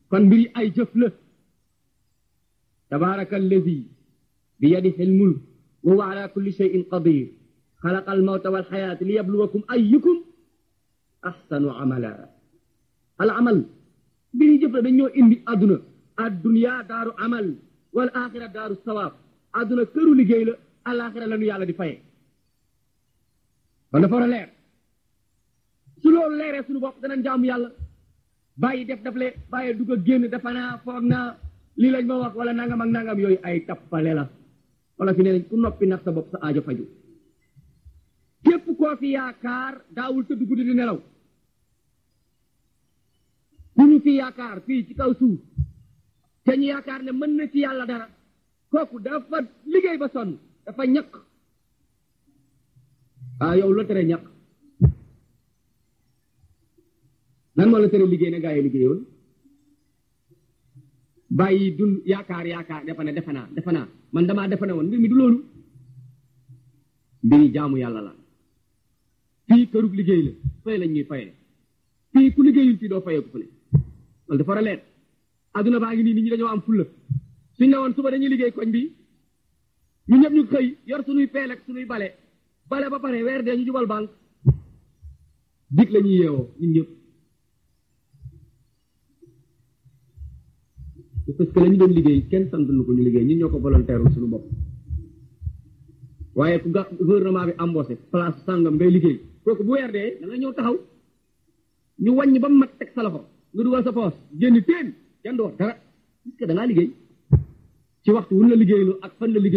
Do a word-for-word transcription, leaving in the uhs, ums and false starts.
kon mbiri ay jëf la tabaraka allazi bi yadihi almulk wa huwa ala kulli shay'in qadir xalaqa almawta walxayaata liyabluwakum ayyukum ahsanu amala al amal mbiri jëf la dañoo indi adduna addunya daaru amal wal axira daaru sawaab adduna këru liggéey la alaxira la nu yàlla di faye kon dafa war a leer su loolu leeree suñu bopp danañ jaamu yàlla bàyyi def daf le bàyyi dugg a génn dafa naa foog naa lii lañ ma wax wala nangam ak nangam yooyu ay tappale la wala fi ne nañ ku noppi nag sa bopp sa aajo faju képp koo fi yaakaar daawul tëdd guddi di nelaw ku ñu fi yaakaar fii ci kaw suuf te ñu yaakaar ne mën na ci yàlla dara kooku dafa liggéey ba sonn dafa ñaq ah yow la tere ñaq lan moo la tere liggéey na gaa yi liggéeyoon bàyyi dund yaakaar yaakaar defe ne defe naa defe naa man damaa defe ne woon mbir mi du loolu mbiri jaamu yàlla la fii kërug liggéey la fay lañ ñuy fayee fii ku liggéeyul fii doo fayee ku fu ne loolu dafa war a leer adduna baa ngi nii nit ñi dañoo am fulla suñ ne woon suba dañuy liggéey koñ bi ñu ñëpp ñu xëy yor suñuy peel ak suñuy bale bale ba pare weer dee ñu jubal banque dig la ñuy yeewoo ñun ñëpp parce que la ñu doon liggéey kenn sant nu ko ñu liggéey ñun ñoo ko volontaire suñu bopp waaye ku ga gouvernement bi embauché place sàngam ngay liggéey kooku bu weer dee da nga ñëw taxaw ñu wàññi ba mu mat teg sa loxo nga dugal sa poos génn teen kenn du wax dara parce que da ngaa liggéey ci waxtu wun la liggéeylu ak fan la liggéey